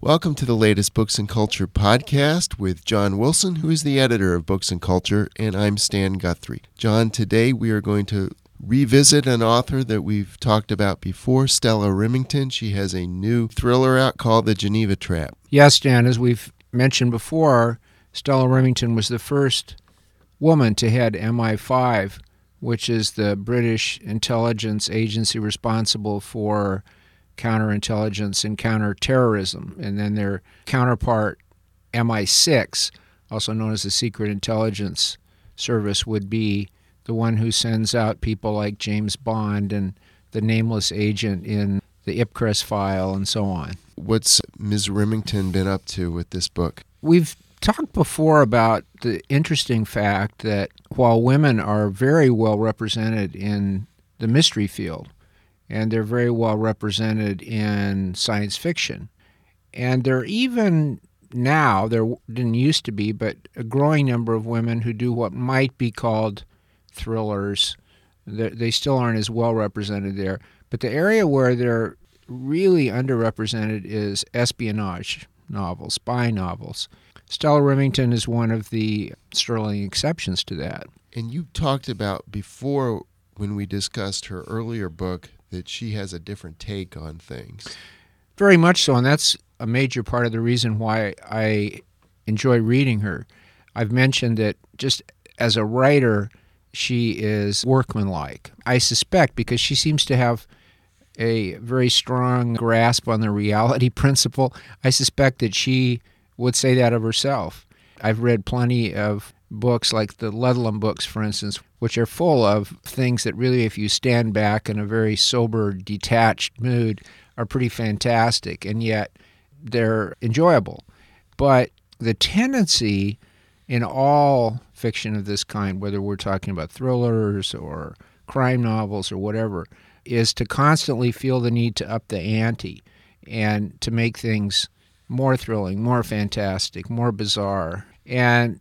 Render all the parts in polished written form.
Welcome to the latest Books and Culture podcast with John Wilson, who is the editor of Books and Culture, and I'm Stan Guthrie. John, today we are going to revisit an author that we've talked about before, Stella Rimington. She has a new thriller out called The Geneva Trap. Yes, Stan, as we've mentioned before, Stella Rimington was the first woman to head MI5, which is the British intelligence agency responsible for counterintelligence and counterterrorism. And then their counterpart, MI6, also known as the Secret Intelligence Service, would be the one who sends out people like James Bond and the nameless agent in the Ipcress file and so on. What's Ms. Rimington been up to with this book? We've talked before about the interesting fact that while women are very well represented in the mystery field, and they're very well represented in science fiction, and there even now, there didn't used to be, but a growing number of women who do what might be called thrillers. They still aren't as well represented there. But the area where they're really underrepresented is espionage novels, spy novels. Stella Rimington is one of the sterling exceptions to that. And you talked about before, when we discussed her earlier book, that she has a different take on things. Very much so, and that's a major part of the reason why I enjoy reading her. I've mentioned that just as a writer, she is workmanlike. I suspect because she seems to have a very strong grasp on the reality principle, I suspect that she would say that of herself. I've read plenty of books like the Ludlum books, for instance, which are full of things that really, if you stand back in a very sober, detached mood, are pretty fantastic, and yet they're enjoyable. But the tendency in all fiction of this kind, whether we're talking about thrillers or crime novels or whatever, is to constantly feel the need to up the ante and to make things more thrilling, more fantastic, more bizarre. And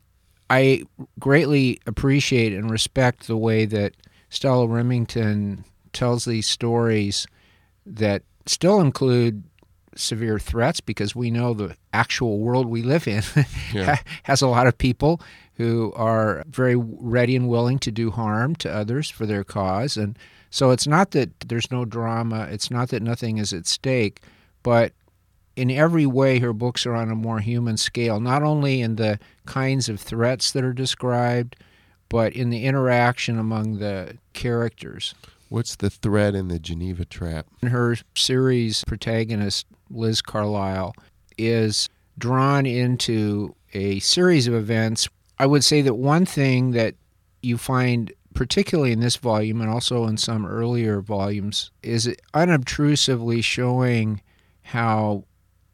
I greatly appreciate and respect the way that Stella Rimington tells these stories that still include severe threats, because we know the actual world we live in has a lot of people who are very ready and willing to do harm to others for their cause. And so it's not that there's no drama, it's not that nothing is at stake, but in every way, her books are on a more human scale, not only in the kinds of threats that are described, but in the interaction among the characters. What's the thread in The Geneva Trap? Her series protagonist, Liz Carlisle, is drawn into a series of events. I would say that one thing that you find, particularly in this volume and also in some earlier volumes, is unobtrusively showing how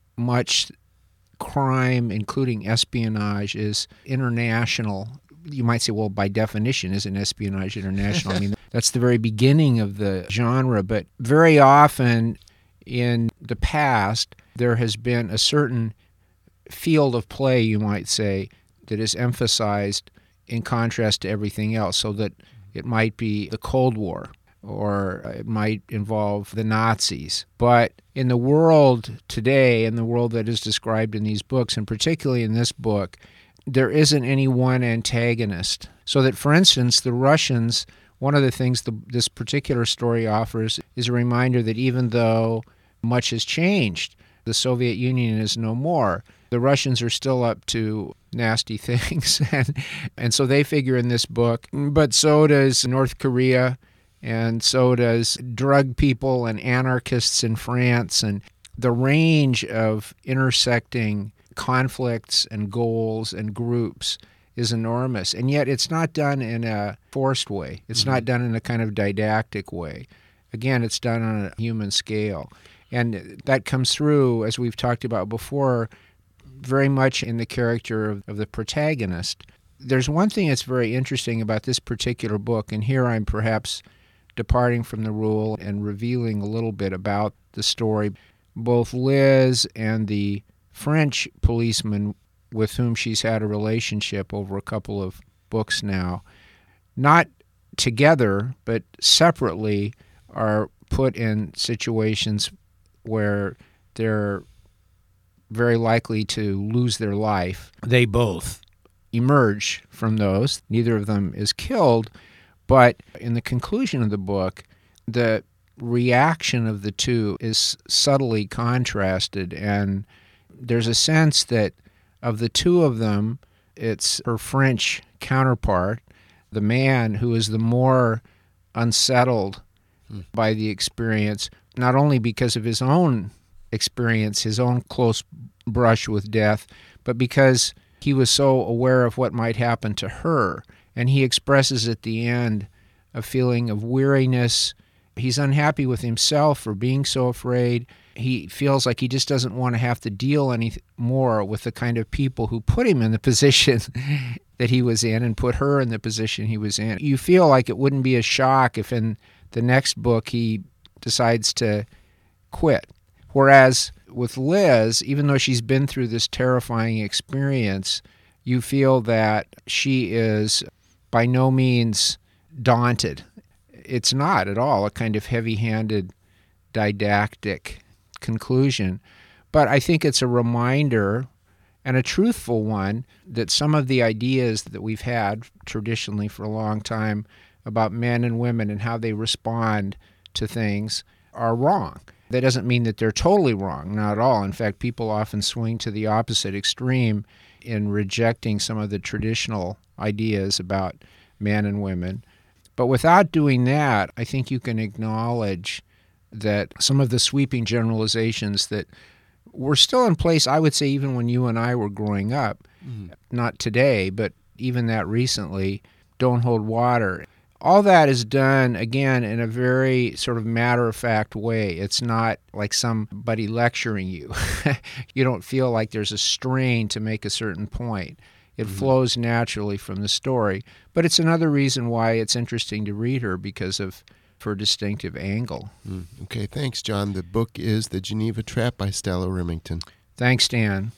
much crime, including espionage, is international. You might say, well, by definition, isn't espionage international? I mean, that's the very beginning of the genre, but very often in the past, there has been a certain field of play, you might say, that is emphasized in contrast to everything else, so that it might be the Cold War, or it might involve the Nazis. But in the world today, in the world that is described in these books, and particularly in this book, there isn't any one antagonist. So that, for instance, the Russians, one of the things this particular story offers is a reminder that even though much has changed, the Soviet Union is no more, the Russians are still up to nasty things. And so they figure in this book, but so does North Korea, and so does drug people and anarchists in France. And the range of intersecting conflicts and goals and groups is enormous. And yet it's not done in a forced way. It's not done in a kind of didactic way. Again, it's done on a human scale. And that comes through, as we've talked about before, very much in the character of the protagonist. There's one thing that's very interesting about this particular book, and here I'm perhaps departing from the rule and revealing a little bit about the story. Both Liz and the French policeman with whom she's had a relationship over a couple of books now, not together but separately, are put in situations where they're very likely to lose their life. They both emerge from those. Neither of them is killed, but in the conclusion of the book, the reaction of the two is subtly contrasted, and there's a sense that of the two of them, it's her French counterpart, the man who is the more unsettled by the experience, not only because of his own experience, his own close brush with death, but because he was so aware of what might happen to her. And he expresses at the end a feeling of weariness. He's unhappy with himself for being so afraid. He feels like he just doesn't want to have to deal any more with the kind of people who put him in the position that he was in and put her in the position he was in. You feel like it wouldn't be a shock if in the next book he decides to quit. Whereas with Liz, even though she's been through this terrifying experience, you feel that she is by no means daunted. It's not at all a kind of heavy-handed, didactic conclusion. But I think it's a reminder, and a truthful one, that some of the ideas that we've had traditionally for a long time about men and women and how they respond to things are wrong. That doesn't mean that they're totally wrong, not at all. In fact, people often swing to the opposite extreme in rejecting some of the traditional ideas about men and women. But without doing that, I think you can acknowledge that some of the sweeping generalizations that were still in place, I would say, even when you and I were growing up, not today, but even that recently, don't hold water. All that is done, again, in a very sort of matter-of-fact way. It's not like somebody lecturing you. You don't feel like there's a strain to make a certain point. It flows naturally from the story. But it's another reason why it's interesting to read her, because of her distinctive angle. Okay, thanks, John. The book is The Geneva Trap by Stella Remington. Thanks, Dan.